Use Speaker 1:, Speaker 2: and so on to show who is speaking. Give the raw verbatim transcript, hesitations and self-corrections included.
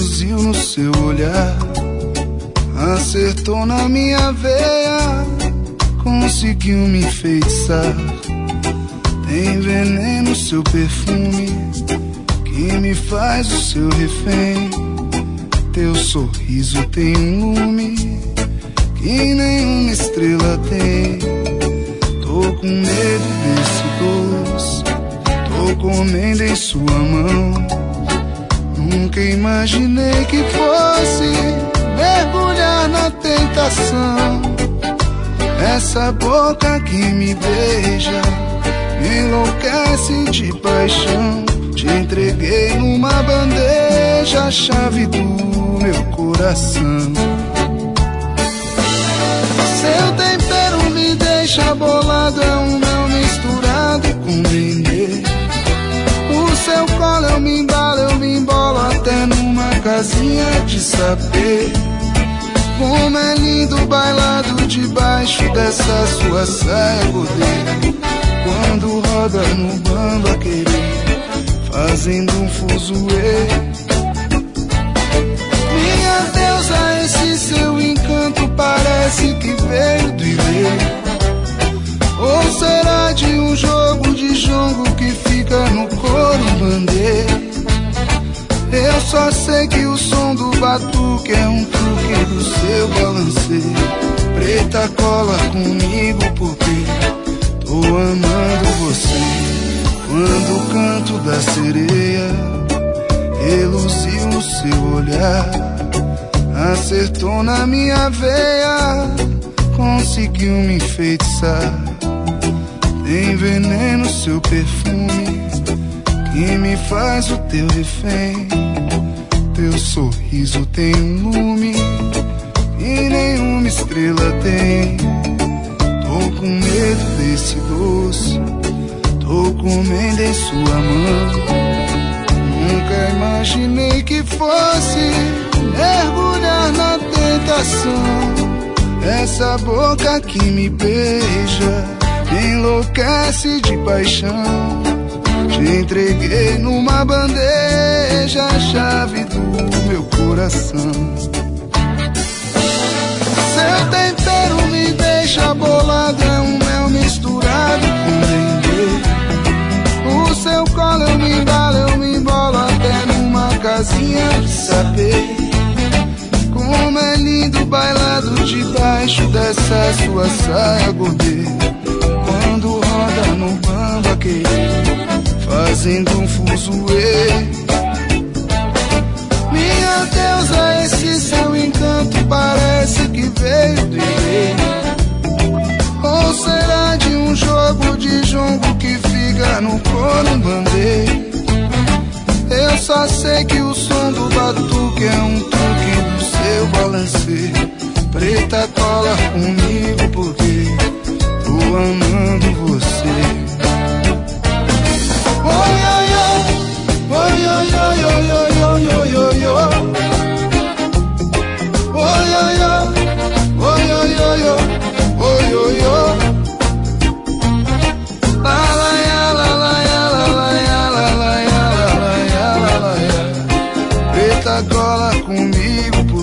Speaker 1: Reluziu no seu olhar, acertou na minha veia, conseguiu me enfeitiçar. Tem veneno seu perfume, que me faz o seu refém. Teu sorriso tem um lume, que nenhuma estrela tem. Tô com medo desse doce, tô comendo em sua mão. Nunca imaginei que fosse mergulhar na tentação. Essa boca que me beija me enlouquece de paixão. Te entreguei numa bandeja a chave do meu coração. Seu tempero me deixa bolado, é um mel misturado com dendê. O seu colo eu me embalo, eu me embolo até numa casinha de sapê. Como é lindo bailado debaixo dessa sua saia godeira. Quando roda no bando a querer, fazendo um fuzuê. Minha deusa, esse seu encanto parece que veio do Irê. Ou será de um jogo de jongo que fica no corumbandê? Eu só sei que o som do batuque é um truque do seu balanceio. Preta, cola comigo porque tô amando você. Quando o canto da sereia reluziu no seu olhar, acertou na minha veia, conseguiu me enfeitiçar. Tem veneno seu perfume, que me faz o teu refém. Teu sorriso tem um lume, e nenhuma estrela tem. Tô com medo desse doce, tô comendo em sua mão. Nunca imaginei que fosse mergulhar na tentação. Essa boca que me beija me enlouquece de paixão. Te entreguei numa bandeja a chave do meu coração. Seu tempero me deixa bolado, é um mel misturado com dendê. O seu colo eu me embalo, eu me embolo até numa casinha de sapê. Como é lindo bailado debaixo dessa sua saia godê. Quando roda no bambu a querer, fazendo um fuzuê. Minha deusa, esse seu encanto parece que veio do Irê. Ou será de um jogo de jongo que fica no corumbandê? Eu só sei que o som do batuque é um truque do seu balanceio. Preta, cola comigo porque tô amando você. Oi, oi, oi, oi, oi, oi, oi, oi, oi, oi, oi. Oi, oi, oi, oi, oi, oi, oi, oi, oi. La la ya, la la ya, la la ya, la la ya, la la ya, la la ya. Preta, cola comigo.